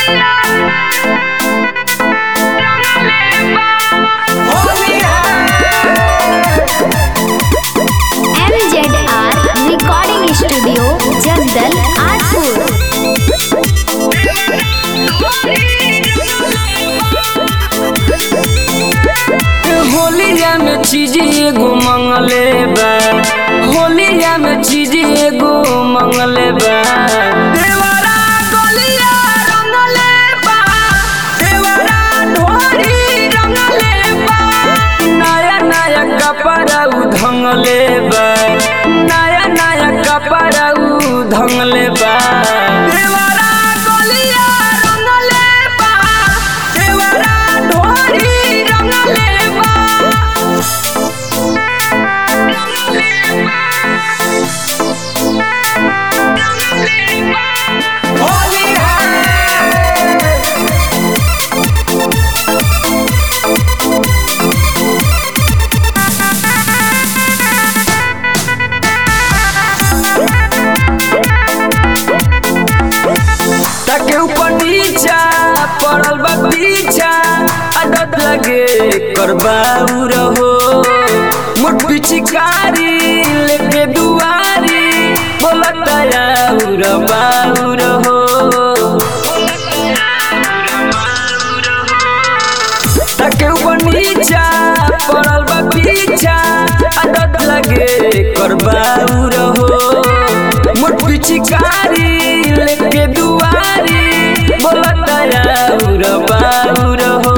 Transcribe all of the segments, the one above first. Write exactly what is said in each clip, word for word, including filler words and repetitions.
Recording studio जंगल आठपुर। होलिया में चीज एगो मंगले बा, होलिया में चीज एगो मंगले बा। देवरा गलिया रंगले बा, देवरा ढोरी रंगले बा। नया नया कपड़ा उधंगले बा, नया नया कपड़ा उधंगले बा। देवरा गलिया रंगले बा, देवरा ढोरी रंगले बा। होली ताके ऊपर नीचा पड़ल बा पीछा, आदत लगे करबाऊ रहो। मुठ पिचकारी लेके दुआरी, बोलता याऊ रबाऊ रहो। ताके ऊपर नीचा पड़ल बा पीछा, आदत लगे करबाऊ रहो। मुठ पिचकारी लेके दुआरी, बोलता याऊ रबाऊ रहो।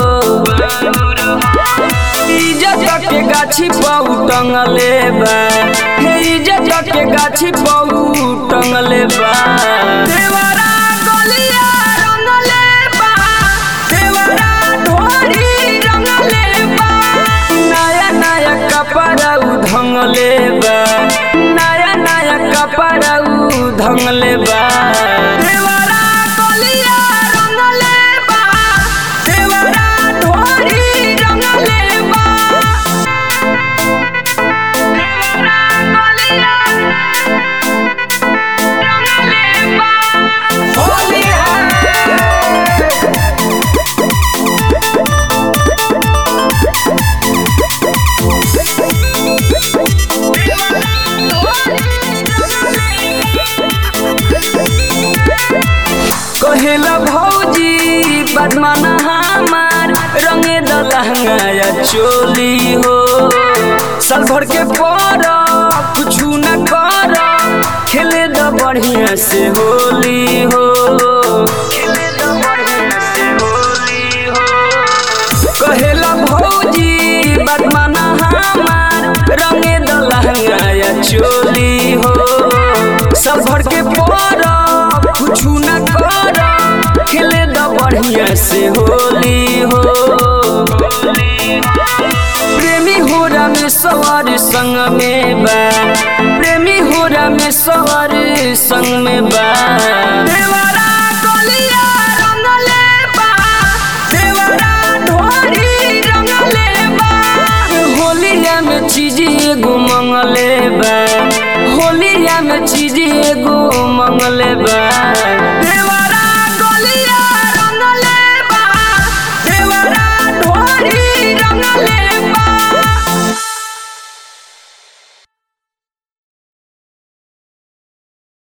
इज्जत के गाछी पाऊ टंगले बा, हे इज्जत के गाछी पाऊ टंगले बा। देवरा गलिया रंगले बा, देवरा ढोरी रंगले बा। नया नया कपड़ा उधंगले बा, नया नया कपड़ा उधंगले बा। देवरा गलिया रंगले बा, देवरा ढोरी रंगले बा। देवरा गलिया रंगले बा। होली कहेला भौजी बदमाना हमार, रंगे दलहंगाया चोली हो। साल भर के पर कुछु न कर, खेले द बढ़िया से होली हो। खेले द बढ़िया से होली हो। कहेला भौजी बदमाना हमार, रंगे दलहंगाया चोली हो। साल भर के पर कुछु न कर, खेले द बढ़िया से होली हो। प्रेमी हो रामेश्वर संग में बा, प्रेमी हो रामेश्वर संग में बा। देवरा गलिया रंगले बा, देवरा ढोरी रंगले बा। होलिया में चीज एगो मंगले बा, होलिया में चीज एगो मंगले बा।